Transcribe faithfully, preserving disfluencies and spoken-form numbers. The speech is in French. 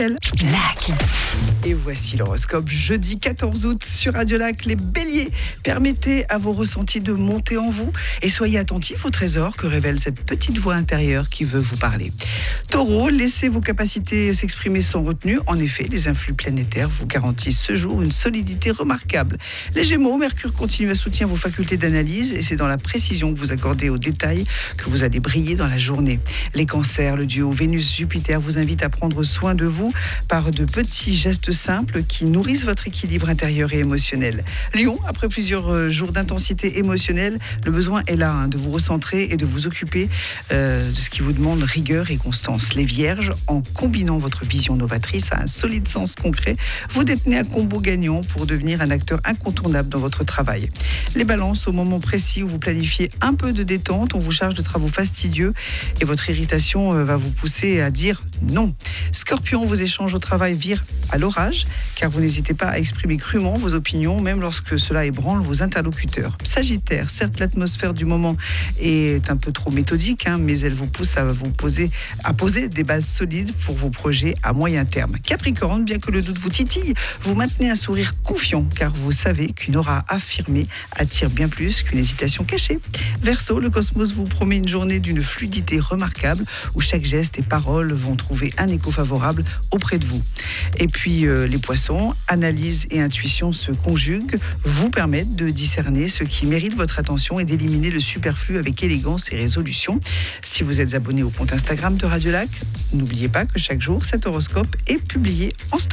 Lac. Et voici l'horoscope jeudi quatorze août sur Radio Lac. Les béliers, permettez à vos ressentis de monter en vous et soyez attentifs au trésor que révèle cette petite voix intérieure qui veut vous parler. Taureau, laissez vos capacités s'exprimer sans retenue. En effet, les influx planétaires vous garantissent ce jour une solidité remarquable. Les Gémeaux, Mercure continue à soutenir vos facultés d'analyse et c'est dans la précision que vous accordez aux détails que vous allez briller dans la journée. Les Cancers, le duo Vénus-Jupiter vous invite à prendre soin de vous par de petits gestes simples qui nourrissent votre équilibre intérieur et émotionnel. Lion, après plusieurs jours d'intensité émotionnelle, le besoin est là hein, de vous recentrer et de vous occuper euh, de ce qui vous demande rigueur et constance. Les Vierges, en combinant votre vision novatrice à un solide sens concret, vous détenez un combo gagnant pour devenir un acteur incontournable dans votre travail. Les Balances, au moment précis où vous planifiez un peu de détente, on vous charge de travaux fastidieux et votre irritation euh, va vous pousser à dire non. Scorpion, vos échanges au travail virent à l'orage, car vous n'hésitez pas à exprimer crûment vos opinions, même lorsque cela ébranle vos interlocuteurs. Sagittaire, certes l'atmosphère du moment est un peu trop méthodique, hein, mais elle vous pousse à vous poser, à poser des bases solides pour vos projets à moyen terme. Capricorne, bien que le doute vous titille, vous maintenez un sourire confiant, car vous savez qu'une aura affirmée attire bien plus qu'une hésitation cachée. Verseau, le cosmos vous promet une journée d'une fluidité remarquable, où chaque geste et parole vont trouver un écho favorable auprès de vous. Et puis euh, les Poissons, analyse et intuition se conjuguent, vous permettent de discerner ce qui mérite votre attention et d'éliminer le superflu avec élégance et résolution. Si vous êtes abonné au compte Instagram de Radio Lac, n'oubliez pas que chaque jour, cet horoscope est publié en story.